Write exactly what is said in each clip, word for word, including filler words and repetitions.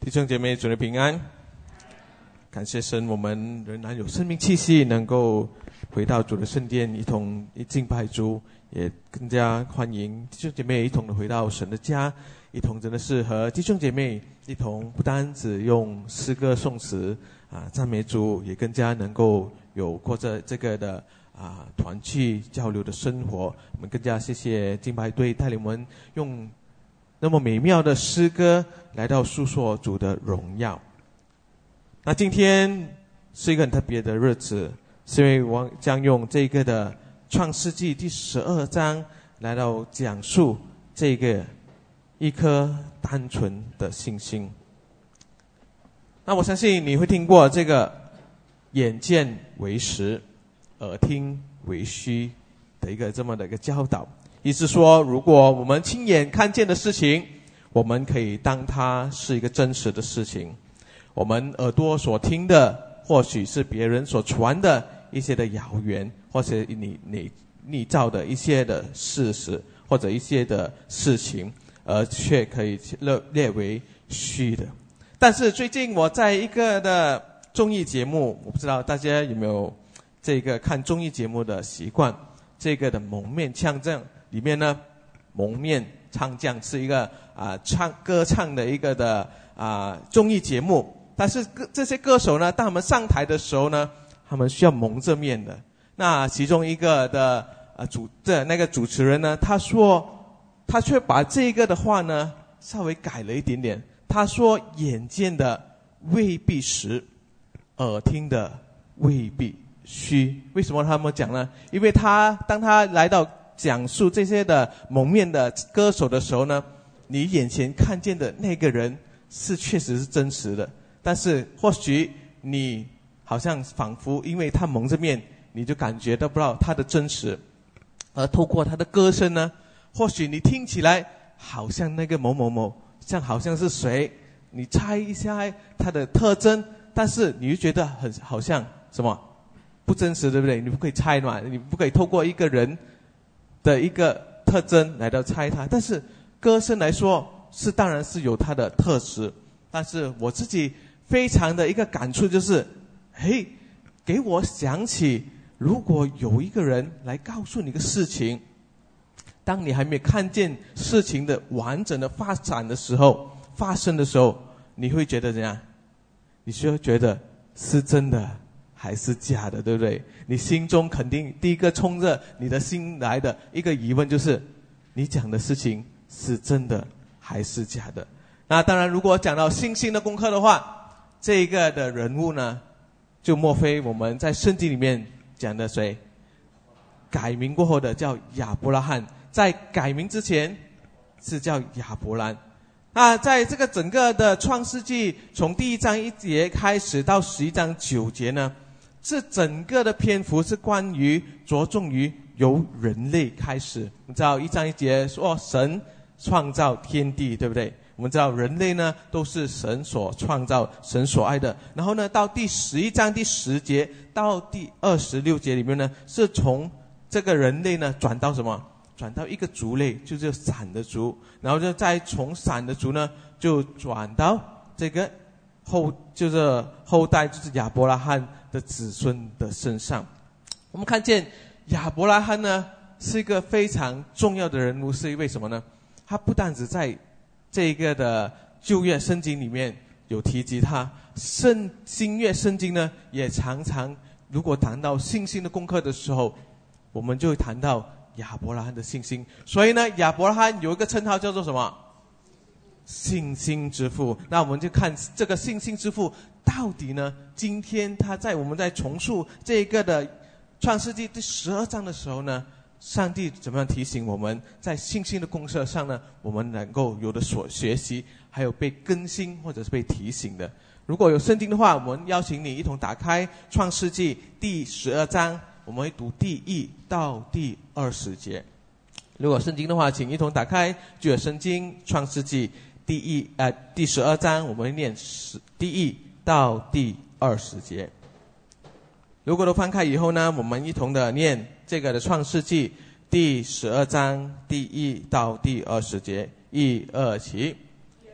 弟兄姐妹，主的平安。感谢神，我们仍然有生命气息，能够回到主的圣殿，一同一敬拜主，也更加欢迎弟兄姐妹一同的回到神的家，一同真的是和弟兄姐妹一同，不单只用诗歌颂词啊赞美主，也更加能够有过着这个的啊团契交流的生活。我们更加谢谢敬拜队带领我们用那么美妙的诗歌来到诉说主的荣耀。那今天是一个很特别的日子，是因为我将用这个的创世纪第十二章来到讲述这个一颗单纯的信心。那我相信你会听过这个眼见为实，耳听为虚的一个这么的一个教导。意思说，如果我们亲眼看见的事情，我们可以当它是一个真实的事情；我们耳朵所听的，或许是别人所传的一些的谣言，或者你你拟造的一些的事实，或者一些的事情，而却可以列列为虚的。但是最近我在一个的综艺节目，我不知道大家有没有这个看综艺节目的习惯，这个的蒙面唱将里面呢，蒙面唱将是一个啊、呃、唱歌唱的一个的啊、呃、综艺节目，但是这些歌手呢，当他们上台的时候呢，他们需要蒙着面的。那其中一个的呃主这那个主持人呢，他说他却把这个的话呢稍微改了一点点，他说眼见的未必实，耳听的未必虚。为什么他们讲呢？因为他当他来到讲述这些的蒙面的歌手的时候呢，你眼前看见的那个人是确实是真实的，但是或许你好像仿佛因为他蒙着面，你就感觉到不到他的真实。而透过他的歌声呢，或许你听起来好像那个某某某，像好像是谁，你猜一下他的特征，但是你就觉得很好像什么不真实，对不对？你不可以猜嘛，你不可以透过一个人的一个特征来到猜他。但是歌声来说，是当然是有它的特质。但是我自己非常的一个感触就是，嘿，给我想起，如果有一个人来告诉你个事情，当你还没有看见事情的完整的发展的时候，发生的时候，你会觉得怎样？你需要觉得是真的还是假的，对不对？你心中肯定第一个冲着你的心来的一个疑问就是，你讲的事情是真的还是假的？那当然，如果讲到信心的功课的话，这一个的人物呢，就莫非我们在圣经里面讲的谁？改名过后的叫亚伯拉罕，在改名之前是叫亚伯兰。那在这个整个的创世纪，从第一章一节开始到十一章九节呢，这整个的篇幅是关于着重于由人类开始。你知道一章一节说神创造天地，对不对？我们知道人类呢都是神所创造，神所爱的。然后呢，到第十一章第十节到第二十六节里面呢，是从这个人类呢转到什么？转到一个族类，就是闪的族。然后就再从闪的族呢，就转到这个后，就是后代，就是亚伯拉罕的子孙的身上。我们看见亚伯拉罕呢是一个非常重要的人物，是因为什么呢？他不但只在这个的旧约圣经里面有提及他，圣新约圣经呢也常常，如果谈到信心的功课的时候，我们就会谈到亚伯拉罕的信心。所以呢，亚伯拉罕有一个称号叫做什么？信心之父。那我们就看这个信心之父到底呢，今天他在我们在重述这个的创世纪第十二章的时候呢，上帝怎么样提醒我们在信心的功课上呢，我们能够有的所学习，还有被更新或者是被提醒的。如果有圣经的话，我们邀请你一同打开创世纪第十二章，我们会读第一到第二十节。如果圣经的话，请一同打开旧约圣经创世纪第一呃第十二章，我们会念十第一到第二十节。如果都翻开以后呢，我们一同的念这个的创世纪第十二章第一到第二十节。一二起。耶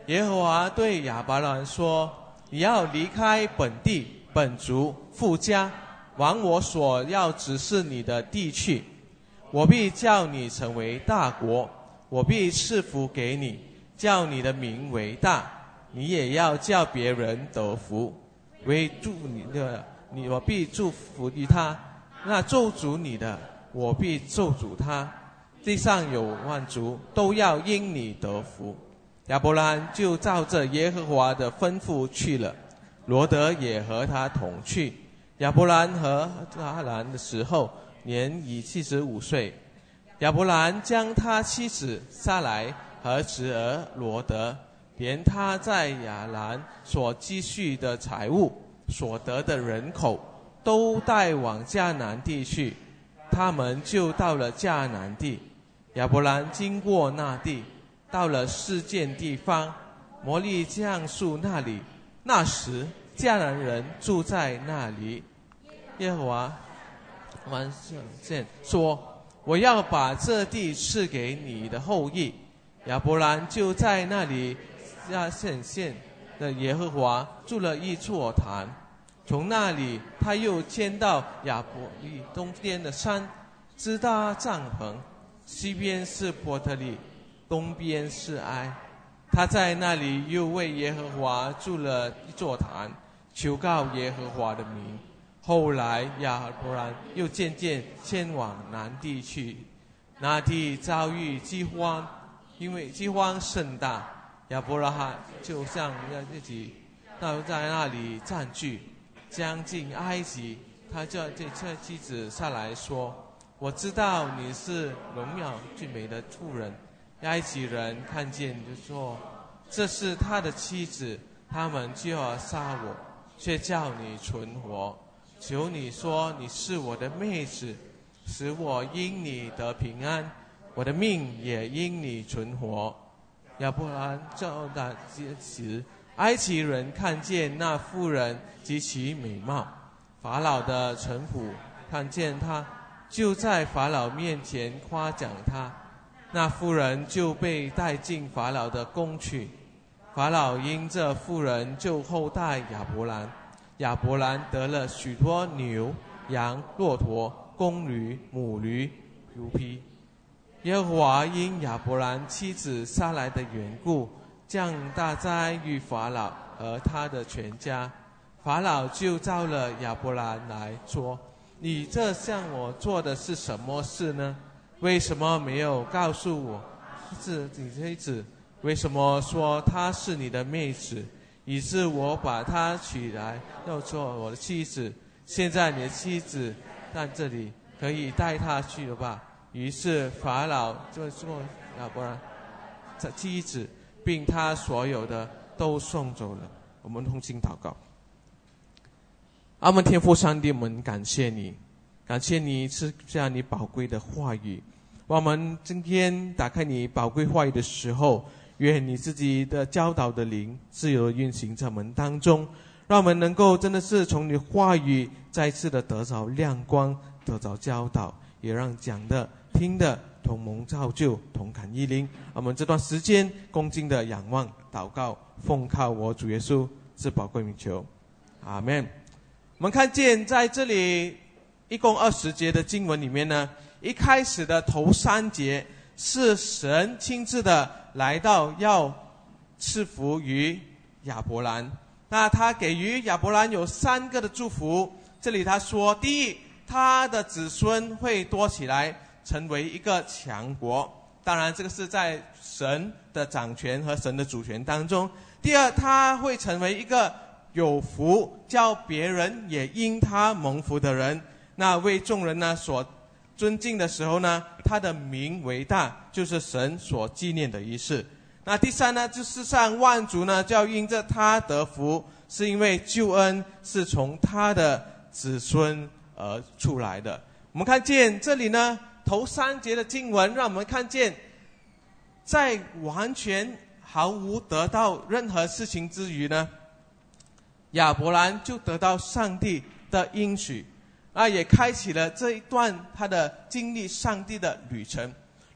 耶和华对亚伯兰说：你要离开本地、本族、父家，往我所要指示你的地去。我必叫你成为大国，我必赐福给你，叫你的名为大。你也要叫别人得福。为祝你的，你我必祝福于他；那咒诅你的，我必咒诅他。地上有万族都要因你得福。亚伯兰就照着耶和华的吩咐去了，罗得也和他同去。亚伯兰和哈兰的时候，年已七十五岁。亚伯兰将他妻子撒来和侄儿罗得，连他在亚兰所积蓄的财物、所得的人口，都带往迦南地去。他们就到了迦南地。亚伯兰经过那地，到了示剑地方，摩利橡树那里。那时迦南人住在那里。耶和华完见说：我要把这地赐给你的后裔。亚伯兰就在那里下显现的耶和华筑了一座坛。从那里他又迁到亚伯利东边的山，支搭帐篷，西边是伯特利，东边是哀。他在那里又为耶和华筑了一座坛，求告耶和华的名。后来亚伯兰又渐渐迁往南地去，那地遭遇饥荒，因为饥荒甚大，亚伯拉罕就像自己那在那里占据，将近埃及。他叫这这妻子下来说：我知道你是荣耀俊美的妇人。埃及人看见就说：这是他的妻子，他们就要杀我，却叫你存活。求你说你是我的妹子，使我因你得平安，我的命也因你存活。亚伯兰照那时，埃及人看见那妇人极其美貌，法老的臣仆看见她，就在法老面前夸奖她。那妇人就被带进法老的宫去。法老因这妇人就厚待亚伯兰。亚伯兰得了许多牛、羊、骆驼、公驴、母驴、牛匹。耶和华因亚伯兰妻子撒来的缘故，降大灾于法老和他的全家。法老就召了亚伯兰来说：你这向我做的是什么事呢？为什么没有告诉我是你妻子？为什么说她是你的妹子，以致我把她娶来要做我的妻子？现在你的妻子在这里，可以带她去了吧？于是法老就说亚伯兰这妻子并他所有的都送走了。我们同心祷告。阿们。天父上帝，我们感谢你，感谢你赐下你宝贵的话语。我们今天打开你宝贵话语的时候，愿你自己的教导的灵自由地运行在我们当中，让我们能够真的是从你的话语再次的得着亮光，得着教导，也让讲的听的同蒙造就，同感一灵。我们这段时间恭敬的仰望祷告，奉靠我主耶稣之宝贵名求，阿们。我们看见在这里一共二十节的经文里面呢，一开始的头三节是神亲自的来到要赐福于亚伯兰。那他给予亚伯兰有三个的祝福。这里他说，第一，他的子孙会多起来，成为一个强国。当然这个是在神的掌权和神的主权当中。第二，他会成为一个有福，叫别人也因他蒙福的人。那为众人呢所尊敬的时候呢，他的名为大，就是神所纪念的一事。那第三呢，就世上万族呢就要因着他得福，是因为救恩是从他的子孙而出来的。我们看见这里呢，头三节的经文让我们看见，在完全毫无得到任何事情之余呢，亚伯兰就得到上帝的应许，啊，也开启了这一段他的经历上帝的旅程。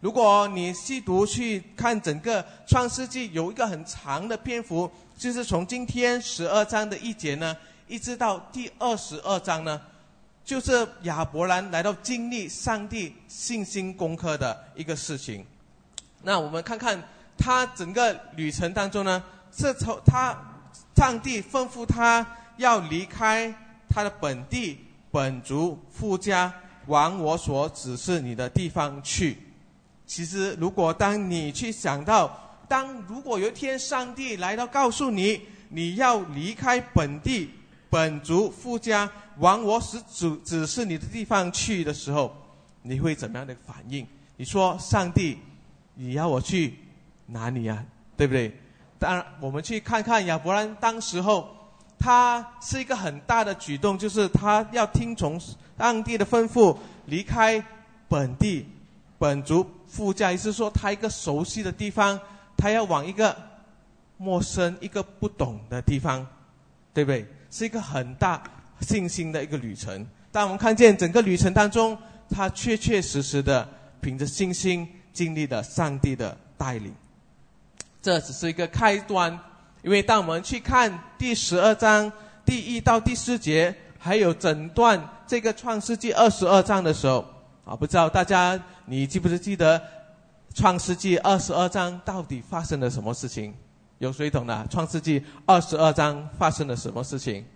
如果你细读去看整个创世纪，有一个很长的篇幅，就是从今天十二章的一节呢，一直到第二十二章呢，就是亚伯兰来到经历上帝信心功课的一个事情。那我们看看他整个旅程当中呢，是从他上帝吩咐他要离开他的本地本族父家，往我所指示你的地方去。其实如果当你去想到，当如果有一天上帝来到告诉你你要离开本地本族父家，往我所指指示你的地方去的时候，你会怎么样的反应？你说上帝你要我去哪里啊？对不对？当然我们去看看亚伯兰当时候，他是一个很大的举动，就是他要听从上帝的吩咐，离开本地本族父家，也就是说他一个熟悉的地方，他要往一个陌生一个不懂的地方，对不对？是一个很大信心的一个旅程。但我们看见整个旅程当中，他确确实实的凭着信心经历了上帝的带领。这只是一个开端，因为当我们去看第十二章第一到第四节，还有整段这个创世纪二十二章的时候啊，不知道大家你记不记得创世纪二十二章到底发生了什么事情？有谁懂的？创世纪二十二章发生了什么事情？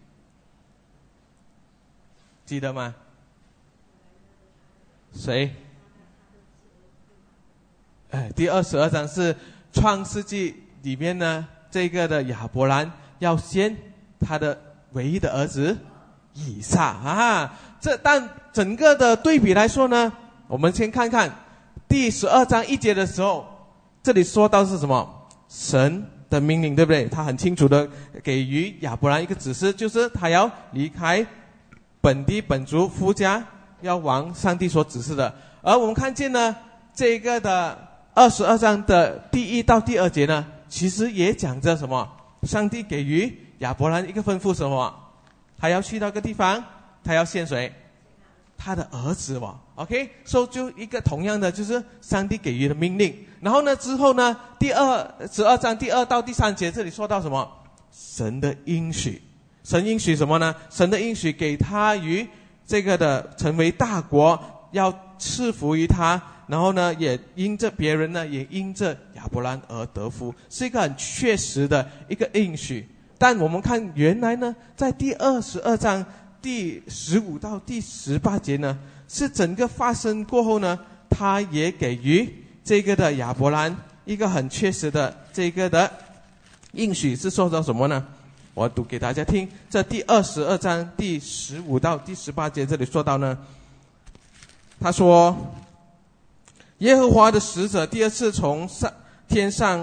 记得吗？谁？哎，第二十二章是创世纪里面呢，这个的亚伯兰要先他的唯一的儿子以撒啊。这但整个的对比来说呢，我们先看看第十二章一节的时候，这里说到是什么？神的命令，对不对？他很清楚的给予亚伯兰一个指示，就是他要离开本地本族夫家，要往上帝所指示的。而我们看见呢，这个的二十二章的第一到第二节呢，其实也讲着什么？上帝给予亚伯兰一个吩咐，什么？他要去到一个地方，他要献谁？他的儿子嘛。OK， 所以就一个同样的，就是上帝给予的命令。然后呢，之后呢，第二十二章第二到第三节，这里说到什么？神的应许。神应许什么呢？神的应许给他于这个的成为大国，要赐福于他。然后呢，也因着别人呢，也因着亚伯兰而得福，是一个很确实的一个应许。但我们看原来呢，在第二十二章第十五到第十八节呢，是整个发生过后呢，他也给予这个的亚伯兰一个很确实的这个的应许，是说到什么呢？我读给大家听。这第二十二章第十五到第十八节，这里说到呢，他说，耶和华的使者第二次从上天上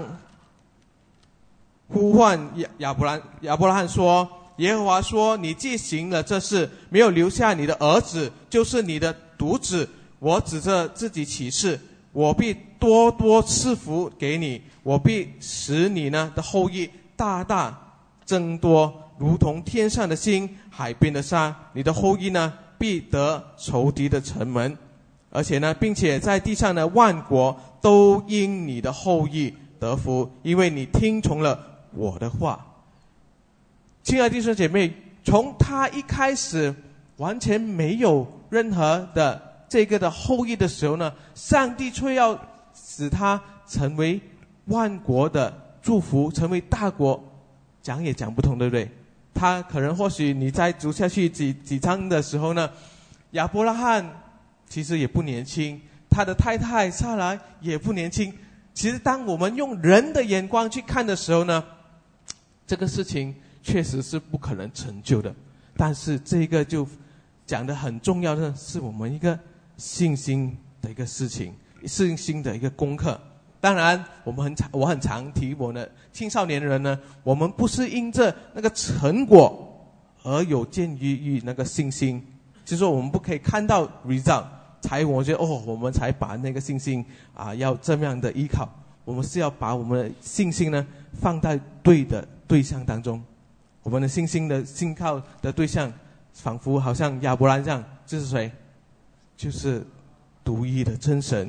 呼唤亚亚伯兰，亚伯拉罕说，耶和华说，你既行了这事，没有留下你的儿子，就是你的独子，我指着自己起誓，我必多多赐福给你，我必使你呢的后裔大大增多，如同天上的星，海边的沙。你的后裔呢，必得仇敌的城门。而且呢，并且在地上的万国都因你的后裔得福，因为你听从了我的话。亲爱的弟兄姐妹，从他一开始完全没有任何的这个的后裔的时候呢，上帝却要使他成为万国的祝福，成为大国，讲也讲不通，对不对？他可能或许你再读下去几几章的时候呢，亚伯拉罕其实也不年轻，他的太太撒拉也不年轻。其实当我们用人的眼光去看的时候呢，这个事情确实是不可能成就的。但是这个就讲得很重要的是我们一个信心的一个事情，信心的一个功课。当然我们很常我很常提我的青少年人呢，我们不是因着那个成果而有鉴于于那个信心，就是说我们不可以看到 result才我觉得哦，我们才把那个信心啊要这样的依靠。我们是要把我们的信心呢放在对的对象当中。我们的信心的信靠的对象，仿佛好像亚伯兰这样，就是谁？就是独一的真神。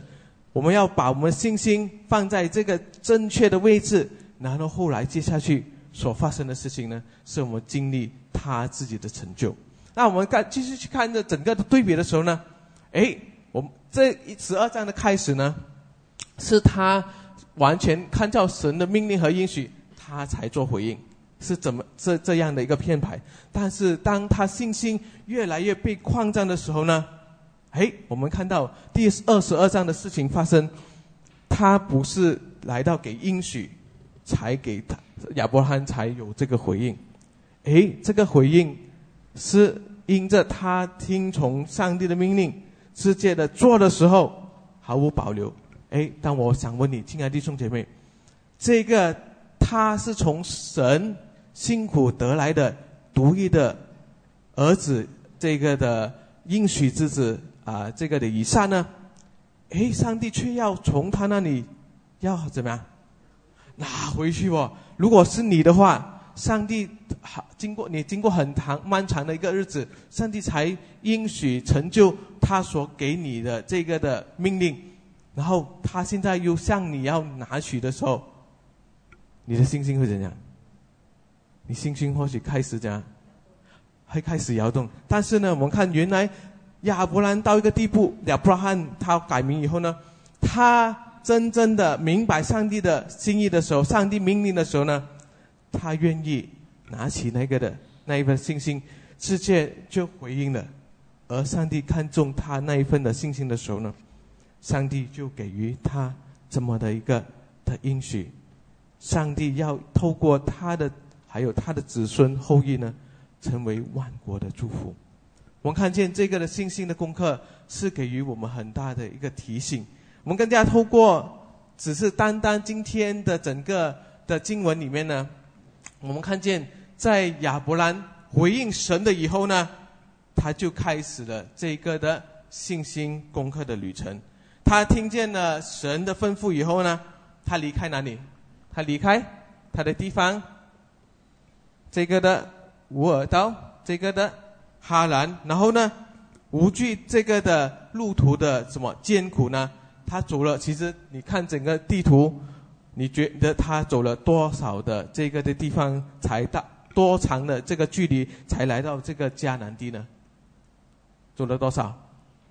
我们要把我们信心放在这个正确的位置，然后后来接下去所发生的事情呢，是我们经历他自己的成就。那我们看继续去看这整个的对比的时候呢，诶，我们这十二章的开始呢，是他完全看照神的命令和应许，他才做回应，是怎么这这样的一个编排。但是当他信心越来越被扩张的时候呢，诶，我们看到第二十二章的事情发生，他不是来到给应许才给他亚伯拉罕才有这个回应，诶，这个回应是因着他听从上帝的命令，直接的做的时候毫无保留。诶，但我想问你，亲爱的弟兄姐妹，这个他是从神辛苦得来的独一的儿子，这个的应许之子啊、呃，这个的以撒呢，诶，上帝却要从他那里要怎么样拿回去哦？如果是你的话，上帝经过你经过很长漫长的一个日子，上帝才应许成就他所给你的这个的命令，然后他现在又向你要拿取的时候，你的信心会怎样？你信心或许开始怎样？会开始摇动。但是呢，我们看原来亚伯兰到一个地步，亚伯拉罕他改名以后呢，他真正的明白上帝的心意的时候，上帝命令的时候呢，他愿意拿起那个的那一份信心，直接就回应了。而上帝看重他那一份的信心的时候呢，上帝就给予他这么的一个的应许。上帝要透过他的还有他的子孙后裔呢，成为万国的祝福。我们看见这个的信心的功课是给予我们很大的一个提醒。我们更加透过只是单单今天的整个的经文里面呢，我们看见在亚伯兰回应神的以后呢，他就开始了这个的信心功课的旅程。他听见了神的吩咐以后呢，他离开哪里？他离开他的地方，这个的乌尔道，这个的哈兰，然后呢，无惧这个的路途的什么艰苦呢？他走了，其实你看整个地图，你觉得他走了多少的这个的地方才到多长的这个距离才来到这个迦南地呢？走了多少？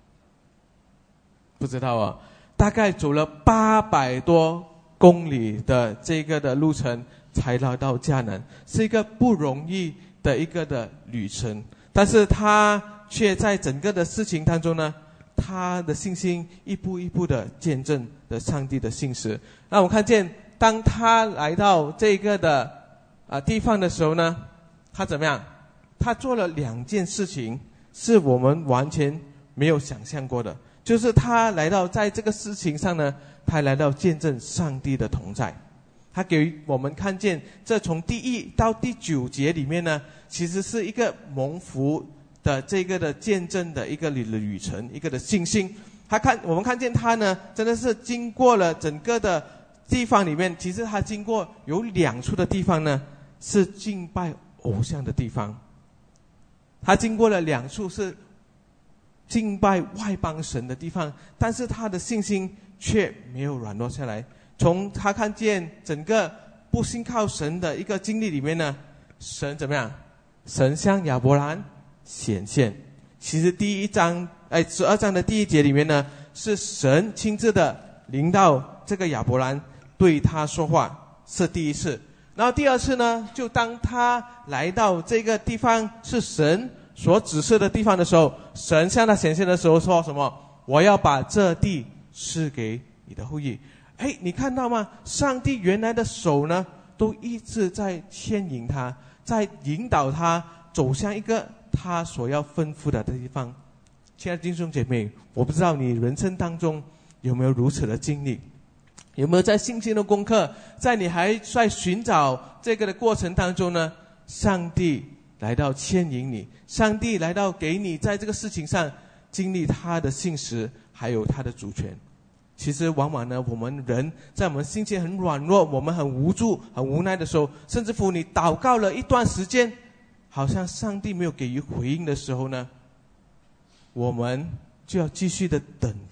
不知道啊，大概走了八百多公里的这个的路程才来到迦南，是一个不容易的一个的旅程。但是他却在整个的事情当中呢，他的信心一步一步的见证了上帝的信实。那我们看见当他来到这个的啊、呃、地方的时候呢，他怎么样？他做了两件事情是我们完全没有想象过的，就是他来到在这个事情上呢，他来到见证上帝的同在。他给我们看见这从第一到第九节里面呢，其实是一个蒙福的这个的见证的一个旅程，一个的信心。他看我们看见他呢，真的是经过了整个的地方里面，其实他经过有两处的地方呢是敬拜偶像的地方，他经过了两处是敬拜外邦神的地方，但是他的信心却没有软弱下来。从他看见整个不信靠神的一个经历里面呢，神怎么样？神向亚伯兰显现。其实第一章哎十二章的第一节里面呢，是神亲自的临到这个亚伯兰，对他说话，是第一次。然后第二次呢，就当他来到这个地方是神所指示的地方的时候，神向他显现的时候说什么？我要把这地赐给你的后裔。哎，你看到吗？上帝原来的手呢，都一直在牵引他，在引导他走向一个他所要吩咐的地方。亲爱的弟兄姐妹，我不知道你人生当中有没有如此的经历，有没有在信心的功课，在你还在寻找这个的过程当中呢，上帝来到牵引你，上帝来到给你在这个事情上经历他的信实，还有他的主权。其实往往呢，我们人在我们心情很软弱，我们很无助很无奈的时候，甚至乎你祷告了一段时间，好像上帝没有给予回应的时候呢，我们就要继续的等待，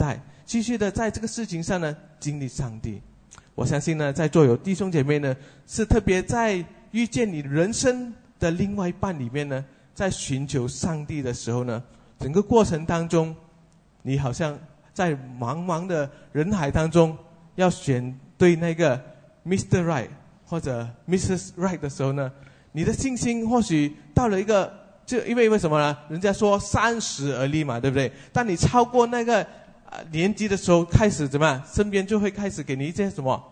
继续的在这个事情上呢经历上帝。我相信呢，在座有弟兄姐妹呢，是特别在遇见你人生的另外一半里面呢，在寻求上帝的时候呢，整个过程当中，你好像在茫茫的人海当中，要选对那个 Mister Right 或者 Missus Right 的时候呢，你的信心或许到了一个，就因为为什么呢？人家说三十而立嘛，对不对？当你超过那个、呃、年纪的时候，开始怎么样？身边就会开始给你一些什么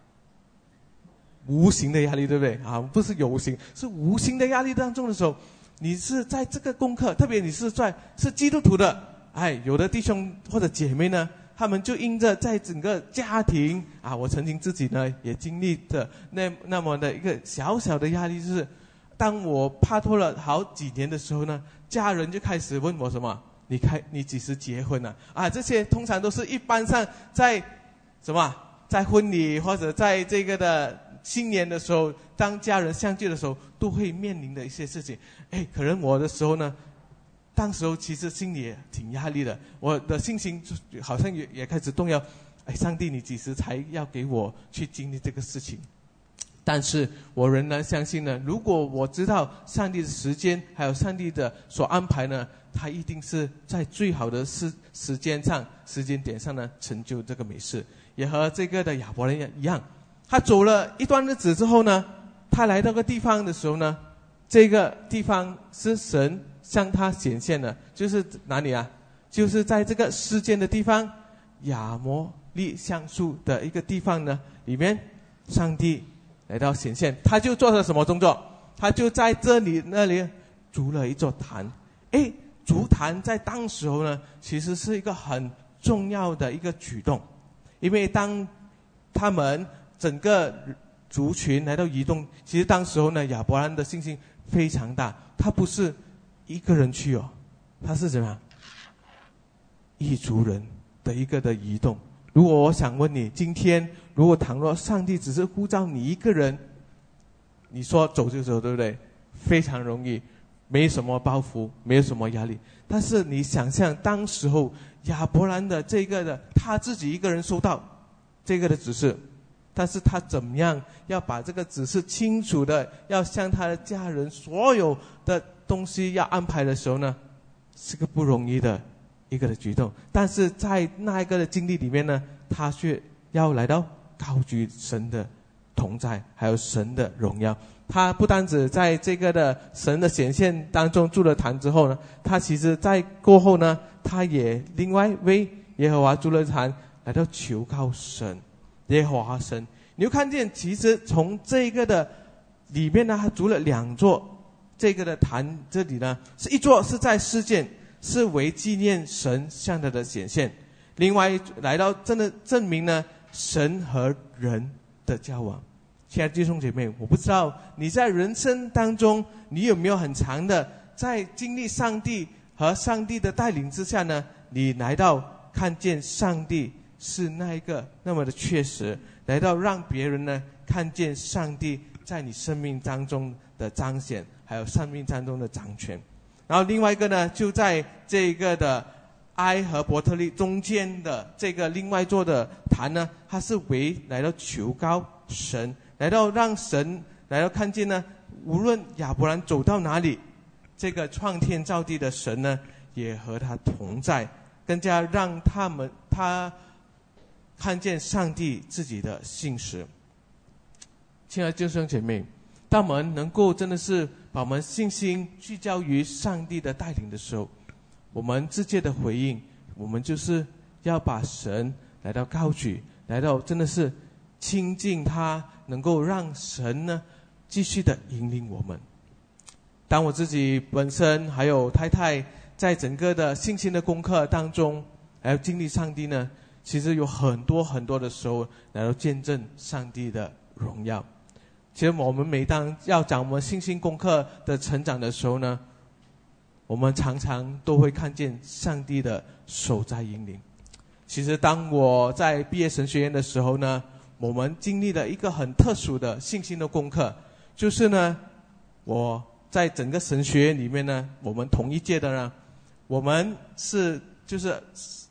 无形的压力，对不对？啊，不是有形，是无形的压力当中的时候，你是在这个功课，特别你是在是基督徒的，哎，有的弟兄或者姐妹呢，他们就因着在整个家庭啊，我曾经自己呢也经历的那那么的一个小小的压力，就是当我拍拖了好几年的时候呢，家人就开始问我什么？你开你几时结婚呢？啊，这些通常都是一般上在什么，在婚礼或者在这个的新年的时候，当家人相聚的时候，都会面临的一些事情。哎，可能我的时候呢，当时候其实心里也挺压力的，我的信心就好像也也开始动摇。哎，上帝，你几时才要给我去经历这个事情？但是我仍然相信呢，如果我知道上帝的时间，还有上帝的所安排呢，他一定是在最好的时时间上、时间点上呢，成就这个美事。也和这个的亚伯兰一样，他走了一段日子之后呢，他来到个地方的时候呢，这个地方是神向他显现的，就是哪里啊？就是在这个世间的地方，亚摩利橡树的一个地方呢，里面上帝来到显现，他就做了什么动作？他就在这里那里筑了一座坛。诶，筑坛在当时候呢，其实是一个很重要的一个举动，因为当他们整个族群来到移动，其实当时候呢，亚伯兰的信心非常大，他不是一个人去哦，他是怎么样？一族人的一个的移动。如果我想问你，今天如果倘若上帝只是呼召你一个人，你说走就走，对不对？非常容易，没什么包袱，没有什么压力。但是你想象当时候亚伯兰的这个的他自己一个人收到这个的指示，但是他怎么样要把这个指示清楚的要向他的家人所有的东西要安排的时候呢，是个不容易的一个的举动。但是在那一个的经历里面呢，他却要来到高举神的同在，还有神的荣耀。他不单止在这个的神的显现当中筑了坛之后呢，他其实在过后呢，他也另外为耶和华筑了坛，来到求告神，耶和华神。你会看见其实从这个的里面呢，他筑了两座这个的坛，这里呢是一座是在世界，是为纪念神向他的显现，另外来到真的证明呢神和人的交往。亲爱的弟兄姐妹，我不知道你在人生当中，你有没有很长的在经历上帝和上帝的带领之下呢，你来到看见上帝是那一个那么的确实，来到让别人呢看见上帝在你生命当中的彰显，还有生命当中的掌权。然后另外一个呢，就在这个的埃和伯特利中间的这个另外一座的坛呢，它是为来到求告神，来到让神来到看见呢，无论亚伯兰走到哪里，这个创天造地的神呢也和他同在，更加让他们他看见上帝自己的信实。亲爱的弟兄姐妹，当我们能够真的是把我们信心聚焦于上帝的带领的时候，我们直接的回应，我们就是要把神来到高举，来到真的是亲近他，能够让神呢继续的引领我们。当我自己本身还有太太在整个的信心的功课当中，还有经历上帝呢，其实有很多很多的时候来到见证上帝的荣耀。其实我们每当要讲我们信心功课的成长的时候呢，我们常常都会看见上帝的手在引领。其实当我在毕业神学院的时候呢，我们经历了一个很特殊的信心的功课，就是呢，我在整个神学院里面呢，我们同一届的呢，我们是就是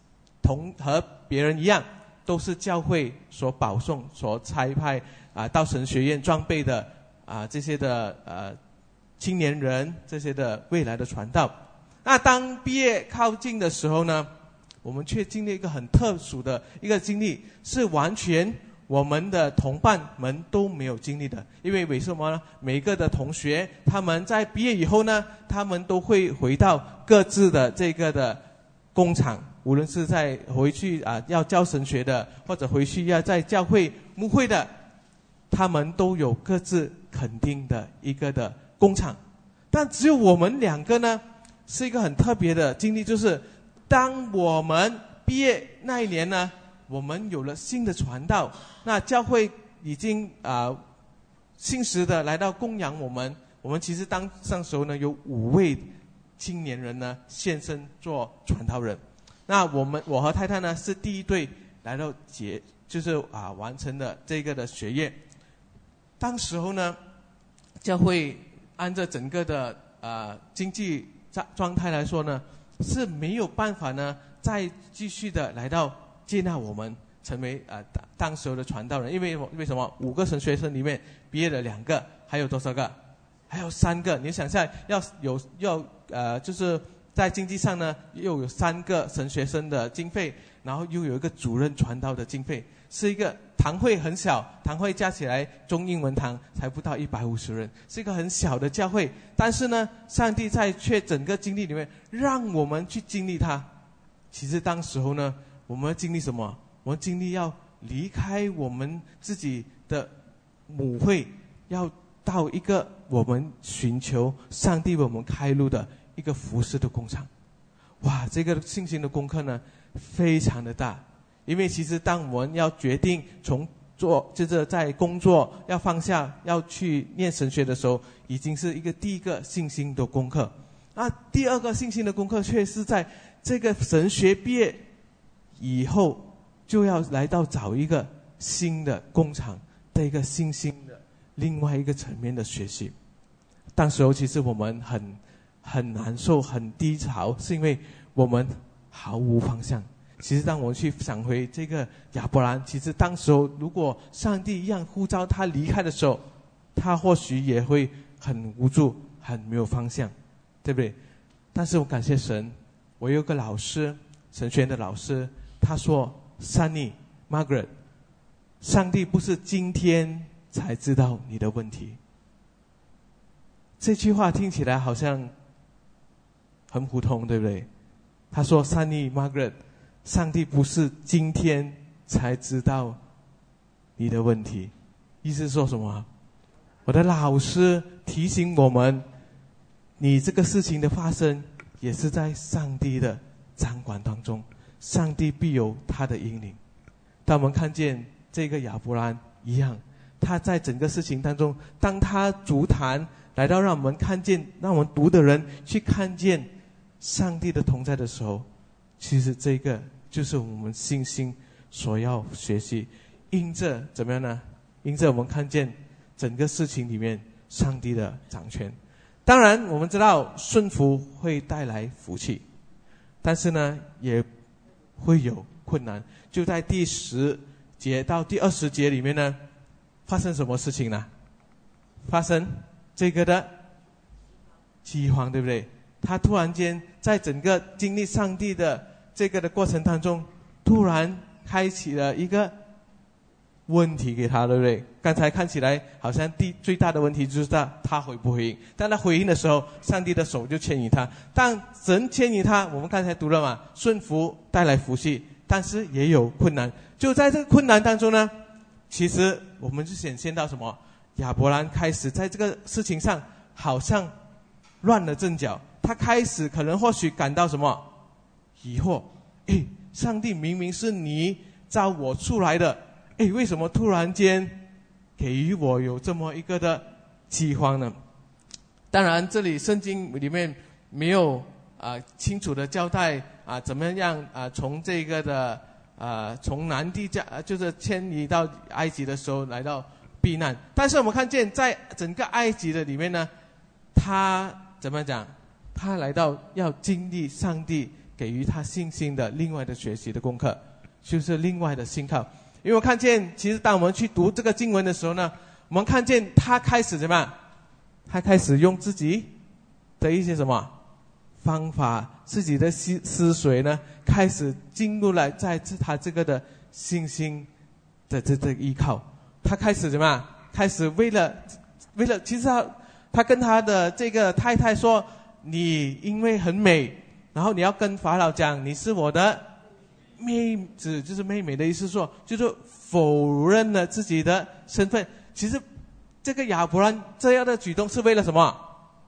同和别人一样，都是教会所保送、所差派啊到神学院装备的啊这些的呃青年人，这些的未来的传道。那当毕业靠近的时候呢，我们却经历一个很特殊的一个经历，是完全我们的同伴们都没有经历的。因为为什么呢？每个的同学他们在毕业以后呢，他们都会回到各自的这个的工厂，无论是在回去啊要教神学的，或者回去要在教会牧会的，他们都有各自肯定的一个的工厂。但只有我们两个呢，是一个很特别的经历，就是当我们毕业那一年呢，我们有了新的传道，那教会已经啊、呃、信实的来到供养我们。我们其实当上时候呢，有五位青年人呢现身做传道人。那我们我和太太呢是第一对来到结，就是啊完成了这个的学业。当时候呢，教会按照整个的呃经济状态来说呢，是没有办法呢再继续的来到接纳我们成为呃当时候的传道人。因为为什么？五个神学生里面毕业了两个，还有多少个？还有三个。你想象要有要呃就是在经济上呢，又有三个神学生的经费，然后又有一个主任传道的经费，是一个堂会很小，堂会加起来中英文堂才不到一百五十人，是一个很小的教会。但是呢，上帝在却整个经历里面让我们去经历它。其实当时候呢，我们要经历什么？我们经历要离开我们自己的母会，要到一个我们寻求上帝为我们开路的一个服事的工厂。哇，这个信心的功课呢非常的大。因为其实当我们要决定从做就是在工作要放下要去念神学的时候，已经是一个第一个信心的功课。那第二个信心的功课却是在这个神学毕业以后，就要来到找一个新的工厂的一个信心的另外一个层面的学习。当时候其实我们很很难受很低潮，是因为我们毫无方向。其实当我们去想回这个亚伯兰，其实当时候如果上帝一样呼召他离开的时候，他或许也会很无助很没有方向，对不对？但是我感谢神，我有个老师，神学院的老师，他说 Sunny Margaret， 上帝不是今天才知道你的问题。这句话听起来好像很普通，对不对？他说 Sunny Margaret，上帝不是今天才知道你的问题。意思是说什么？我的老师提醒我们，你这个事情的发生也是在上帝的掌管当中，上帝必有他的引领。当我们看见这个亚伯兰一样，他在整个事情当中，当他足坛来到让我们看见，让我们读的人去看见上帝的同在的时候，其实这个就是我们信心所要学习。因着怎么样呢？因着我们看见整个事情里面上帝的掌权。当然我们知道顺服会带来福气，但是呢也会有困难。就在第十节到第二十节里面呢，发生什么事情呢？发生这个的饥荒，对不对？他突然间在整个经历上帝的这个的过程当中，突然开启了一个问题给他，对不对？刚才看起来好像第最大的问题就是他他回不回应。当他回应的时候，上帝的手就牵引他。当神牵引他，我们刚才读了嘛，顺服带来福气，但是也有困难。就在这个困难当中呢，其实我们就显现到什么？亚伯兰开始在这个事情上好像乱了阵脚。他开始可能或许感到什么疑惑？诶，上帝明明是你召我出来的，诶，为什么突然间给予我有这么一个的饥荒呢？当然这里圣经里面没有啊、呃、清楚的交代啊、呃、怎么样啊、呃、从这个的啊、呃、从南地家就是迁移到埃及的时候来到避难。但是我们看见在整个埃及的里面呢，他怎么讲？他来到要经历上帝给予他信心的另外的学习的功课，就是另外的信靠。因为我看见，其实当我们去读这个经文的时候呢，我们看见他开始怎么样？他开始用自己的一些什么方法，自己的思思维呢，开始进入了在他这个的信心的这这依靠。他开始怎么样？开始为了为了，其实他他跟他的这个太太说，你因为很美，然后你要跟法老讲你是我的妹子，就是妹妹的意思说，就是否认了自己的身份。其实这个亚伯兰这样的举动是为了什么？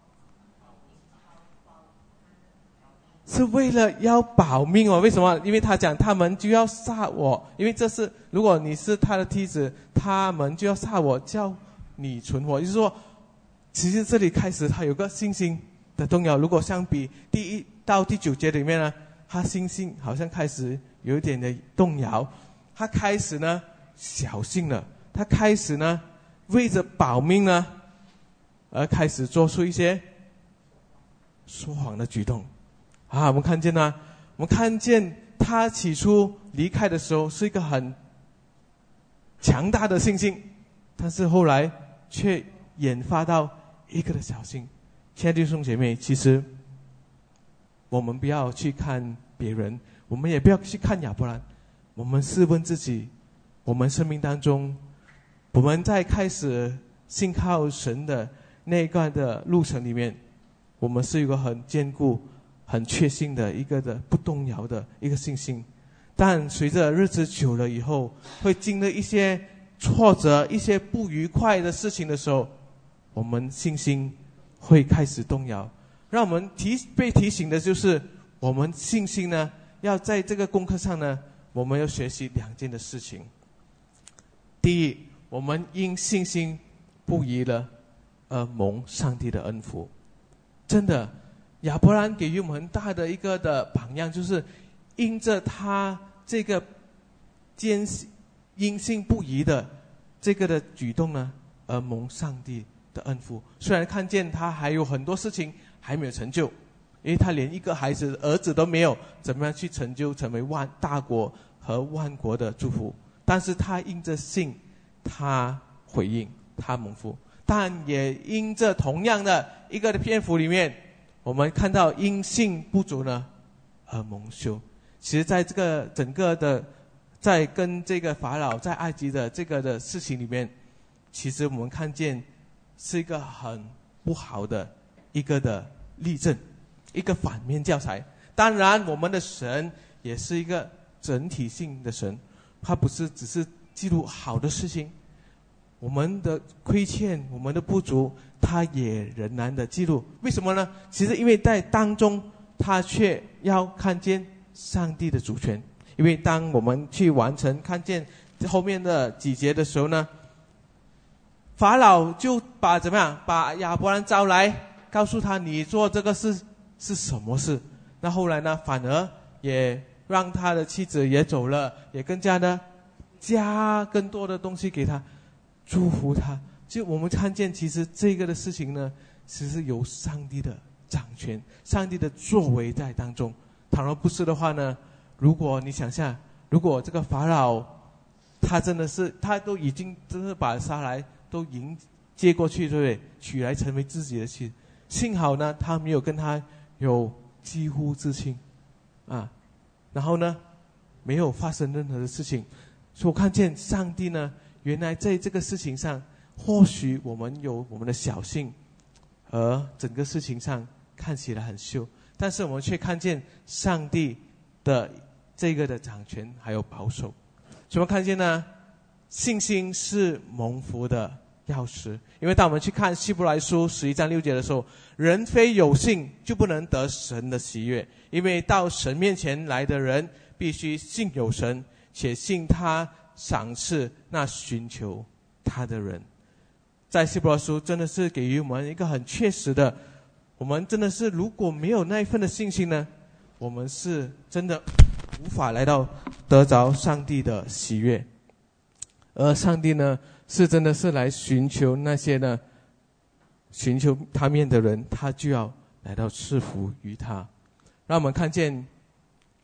是为了要保命哦。为什么？因为他讲他们就要杀我，因为这是如果你是他的妻子，他们就要杀我，叫你存活。就是说，其实这里开始他有个信心的动摇。如果相比第一到第九节里面呢，他信心好像开始有一点的动摇，他开始呢小心了，他开始呢为着保命呢而开始做出一些说谎的举动啊。我们看见呢，我们看见他起初离开的时候是一个很强大的信心，但是后来却演发到一个的小心。亲爱的弟兄姐妹，其实我们不要去看别人，我们也不要去看亚伯兰，我们试问自己，我们生命当中，我们在开始信靠神的那一段的路程里面，我们是一个很坚固很确信的一个的不动摇的一个信心。但随着日子久了以后，会经历一些挫折，一些不愉快的事情的时候，我们信心会开始动摇。让我们提被提醒的就是，我们信心呢，要在这个功课上呢，我们要学习两件的事情。第一，我们因信心不移了而蒙上帝的恩福。真的，亚伯兰给予我们很大的一个的榜样，就是因着他这个坚信因信不移的这个的举动呢，而蒙上帝的恩福。虽然看见他还有很多事情还没有成就，因为他连一个孩子儿子都没有，怎么样去成就成为万大国和万国的祝福？但是他因着信，他回应，他蒙福。但也因着同样的一个的篇幅里面，我们看到因信不足呢而蒙羞。其实在这个整个的在跟这个法老在埃及的这个的事情里面，其实我们看见是一个很不好的一个的例证，一个反面教材。当然我们的神也是一个整体性的神，他不是只是记录好的事情，我们的亏欠，我们的不足，他也仍然的记录。为什么呢？其实因为在当中他却要看见上帝的主权。因为当我们去完成看见后面的几节的时候呢，法老就把怎么样把亚伯兰招来，告诉他你做这个事是什么事。那后来呢，反而也让他的妻子也走了，也更加的加更多的东西给他，祝福他。就我们看见其实这个的事情呢，其实有上帝的掌权，上帝的作为在当中。倘若不是的话呢，如果你想象，如果这个法老他真的是他都已经真的把撒来都迎接过去，对不对？娶来成为自己的妻，幸好呢他没有跟他有几乎之亲啊，然后呢没有发生任何的事情。所以我看见上帝呢，原来在这个事情上，或许我们有我们的小信，而整个事情上看起来很秀，但是我们却看见上帝的这个的掌权还有保守。所以我们看见呢，信心是蒙福的钥匙。因为当我们去看希伯来书十一章六节的时候，人非有信就不能得神的喜悦，因为到神面前来的人必须信有神，且信他赏赐那寻求他的人。在希伯来书真的是给予我们一个很确实的，我们真的是如果没有那一份的信心呢，我们是真的无法来到得着上帝的喜悦。而上帝呢，是真的是来寻求那些呢寻求他面的人，他就要来到赐福于他。让我们看见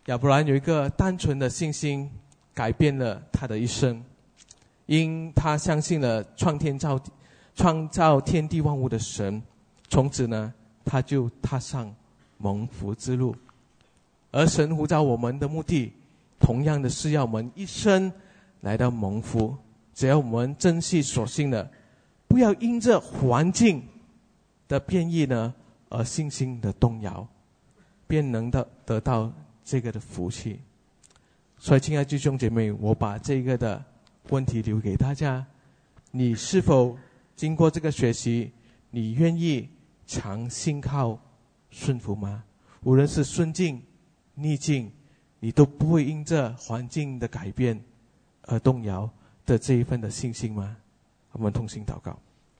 亚伯兰有一个单纯的信心，改变了他的一生。因他相信了创天造创造天地万物的神，从此呢，他就踏上蒙福之路。而神呼召我们的目的，同样的是要我们一生来到蒙福。只要我们珍惜所信的，不要因着环境的变异呢，而信心的动摇，便能得得到这个的福气。所以亲爱的弟兄姐妹，我把这个的问题留给大家：你是否经过这个学习，你愿意常信靠顺服吗？无论是顺境逆境，你都不会因着环境的改变而动摇的这一份的信心吗？我们同心祷告。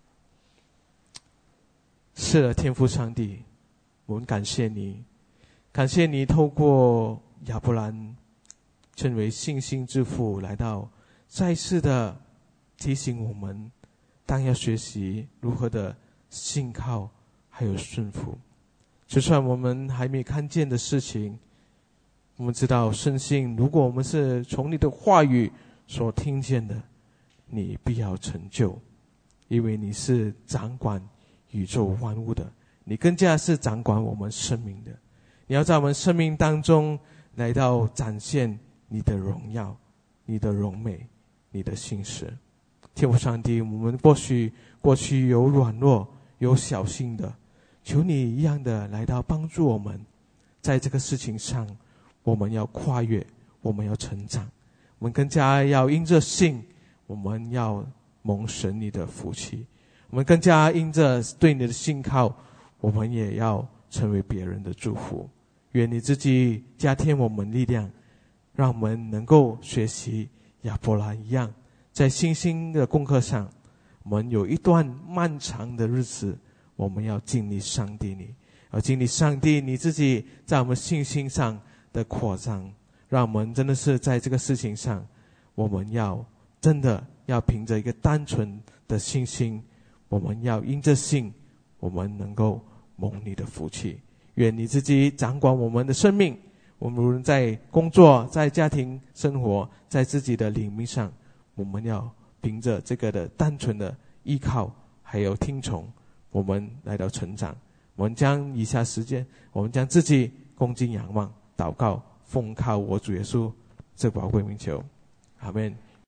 是的，天父上帝，我们感谢你，感谢你透过亚伯兰称为信心之父，来到再次的提醒我们，当要学习如何的信靠还有顺服。就算我们还没看见的事情，我们知道深信，如果我们是从你的话语所听见的，你必要成就，因为你是掌管宇宙万物的，你更加是掌管我们生命的。你要在我们生命当中来到展现你的荣耀，你的荣美，你的信实。天父上帝，我们或许过去有软弱有小心的，求你一样的来到帮助我们，在这个事情上我们要跨越，我们要成长，我们更加要因着信，我们要蒙神你的福气，我们更加因着对你的信靠，我们也要成为别人的祝福。愿你自己加添我们力量，让我们能够学习亚伯兰一样，在信心的功课上，我们有一段漫长的日子，我们要经历上帝你，要经历上帝你自己在我们信心上的扩张，让我们真的是在这个事情上，我们要真的要凭着一个单纯的信心，我们要因着信，我们能够蒙你的福气。愿你自己掌管我们的生命，我们无论在工作在家庭生活在自己的领域上，我们要凭着这个的单纯的依靠还有听从，我们来到成长。我们将以下时间，我们将自己恭敬仰望祷告，奉靠我主耶稣这宝贵名求，阿们。